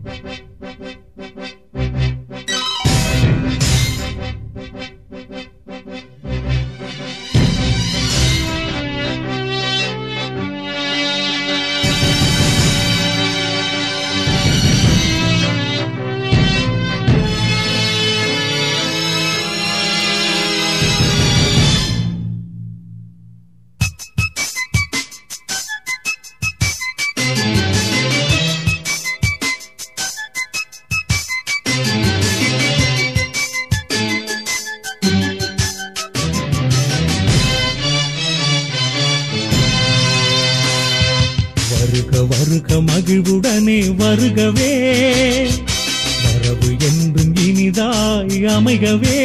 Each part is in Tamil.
வருக மகிழ்வுடனே வருகவே, வரவு என்றும் இனிதாய் அமைகவே,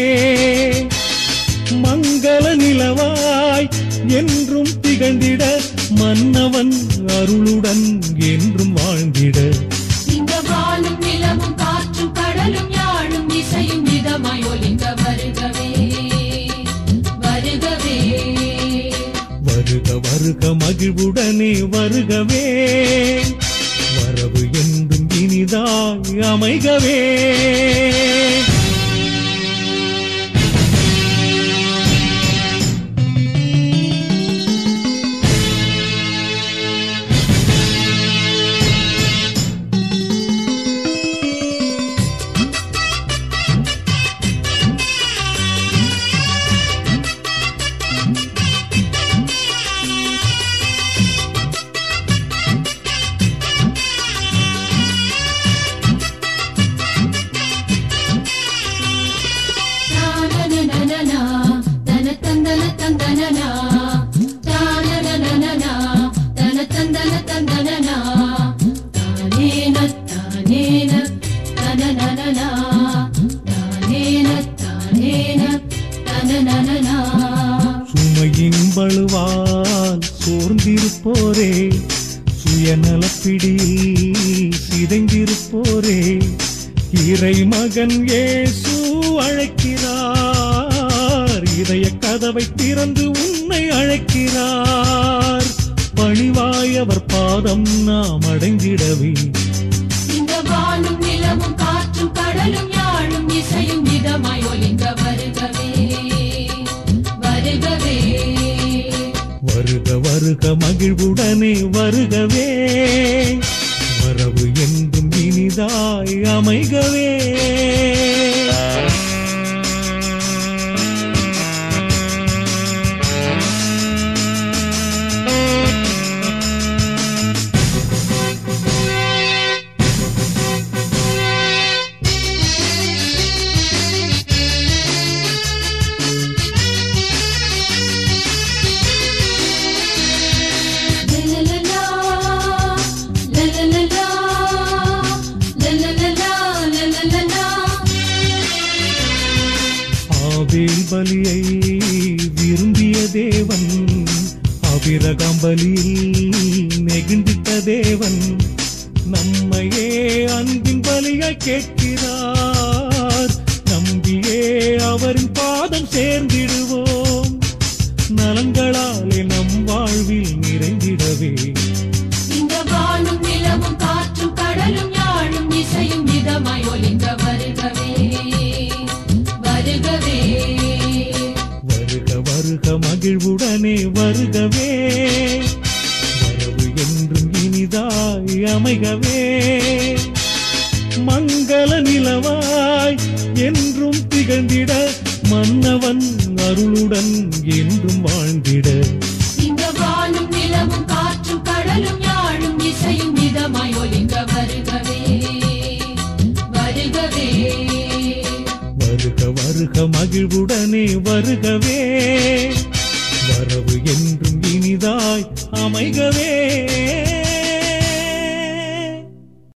மங்கள நிலவாய் என்றும் திகழ்ந்திட, மன்னவன் அருளுடன் என்றும் வாழ்ந்திட. இந்த வாழும் நிலமும் காற்றும் கடலும் யாழும் இசையும் இதமாய் ஒலிங்க வருகவே வருகவே. வருக வருக மகிழ்வுடனே வருகவே, வரவு என்றும் இனிதாய் அமைகவே. சுமையின் பளுவால் சோர்ந்திருப்போரே, சுயநலப்பிடியில் சிதைந்திருப்போரே, இறை மகன் இயேசு அழைக்கிறார், இதய கதவை திறந்து உன்னை அழைக்கிறார். பணிவாய் அவர் பாதம் நாம் அடைந்திடவே. இந்த வானும் நிலமும் காற்றும் கடலும் யாழும் இசையும் இதமாய் ஒலிங்க வருகவே வருகவே. வருக வருக மகிழ்வுடனே வருகவே, வரவு என்றும் இனிதாய் அமைகவே. ஆபேல் பலியை விரும்பிய தேவன், ஆபிரகாம் பலியில் நெகிழ்ந்திட்ட தேவன், நம்மையே அன்பின் பலியாய் கேட்கிறார். நம்பியே அவரின் பாதம் சேர்ந்திடுவோம், நலங்களாலே நம் வாழ்வில் நிறைந்திடவே. இந்த வானும் நிலமும் காற்றும் கடலும் யாழும் இசையும் இதமாய் ஒலிங்க வருகவே வருகவே. வருக வருக மகிழ்வுடனே வருகவே, வரவு என்றும் இனிதாய் அமைகவே, மங்கள நிலவாய் என்றும் திகழ்ந்திட, மன்னவன் அருளுடன் என்றும் வாழ்ந்திட. இந்த வானும் நிலமும் காற்றும் கடலும் யாழும் இசையும் இதமாய் ஒலிங்க வருகவே வருகவே. வருக வருக மகிழ்வுடனே வருகவே, வரவு என்றும் இனிதாய் அமைகவே.